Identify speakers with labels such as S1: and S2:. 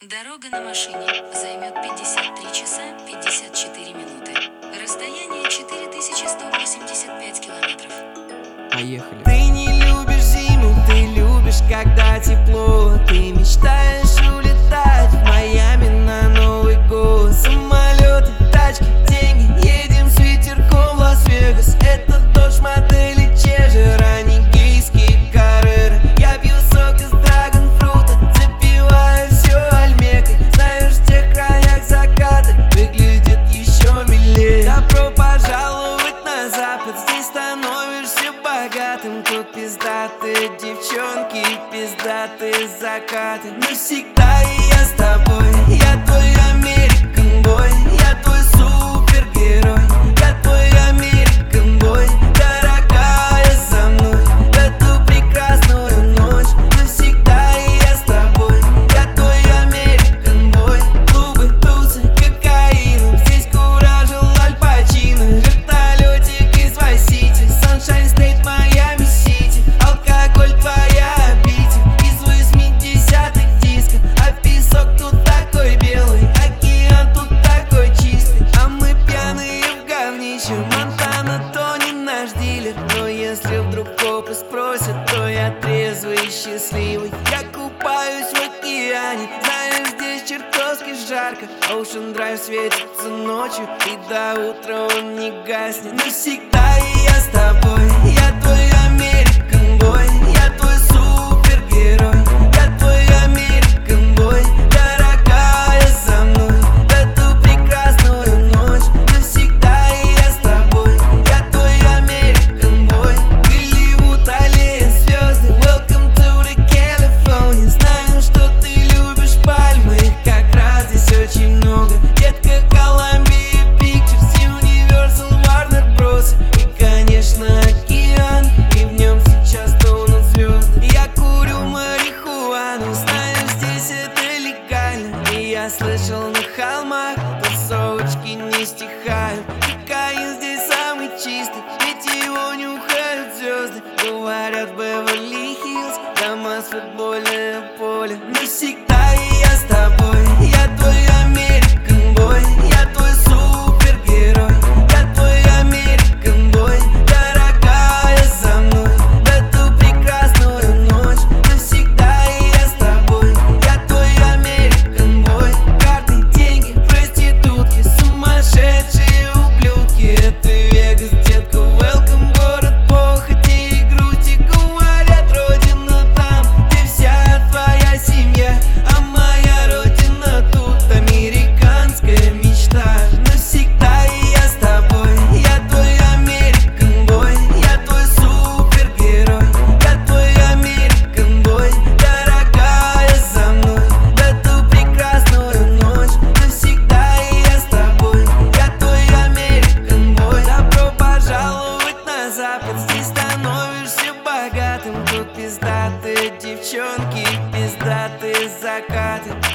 S1: Дорога на машине займет 53 часа 54 минуты. Расстояние 4185 километров.
S2: Поехали.
S3: Ты не любишь зиму, ты любишь, когда тепло. Ты мечтаешь улетать в Майами на Новый год. Самолеты, тачки, деньги, едем с ветерком в Лас-Вегас. Это дождь модели Чежер, а не гейские Карреры. Я пью сок из драгонфрута, запиваю все альмекой. Знаешь, в тех краях закаты выглядит еще милее. Добро пожаловать на запад, здесь становишься богатым. Тут пиздатые девчонки и пиздатые закаты. Навсегда и я с тобой, я твой American boy, я твой супергерой, я твой American boy. Дорогая, за мной в эту прекрасную ночь. Навсегда и я с тобой, я твой American boy. Клубы, тусы, кокаин, здесь куражил Аль Пачино. Вертолетик из Вайс-Сити, Sunshine State, Майами-Сити. Алкоголь твоя обитель, из 80-х диско. А песок тут такой белый, океан тут такой чистый. А мы пьяные в говнище, Монтана то не наш дилер. Но если вдруг копы спросят, то я трезвый и счастливый. Я купаюсь в океане, знаешь, здесь чертовски жарко. Ocean Drive светится ночью, и до утра он не гаснет. Навсегда и я с тобой, я твой American boy, я твой супергерой, я твой American boy. Дорогая, за мной в эту прекрасную ночь. Навсегда и я с тобой, я твой American boy. Голливуд, аллея, звезды, welcome to the California. Знаю, что ты любишь пальмы, их как раз здесь очень много. Детка, Columbia Pictures, Universal, Warner Bros. И, конечно, океан, и в нем сейчас тонут звезды. Я курю марихуану, знаю, здесь это легально. И я слышал, на холмах тусовочки не стихают. Кокаин здесь самый чистый, ведь его нюхают звезды. Говорят, Беверли-Хиллз, дома с футбольное поле. Навсегда и я с тобой, я твой American boy, я твой супергерой, я твой American boy. Дорогая, за мной в эту прекрасную ночь. Навсегда и я с тобой, я твой American boy. Карты, деньги, проститутки, сумасшедшие ублюдки. Это Вегас, детка, welcome, город похоти и грусти. Говорят, родина там, где вся твоя семья. А моя родина тут, американская мечта. Навсегда и я с тобой, я твой American boy, я твой супергерой, я твой American boy. Дорогая, за мной в эту прекрасную ночь. Навсегда и я с тобой, я твой American boy. Добро пожаловать на запад, здесь становишься богатым. Тут пиздатые девчонки и пиздатые закаты.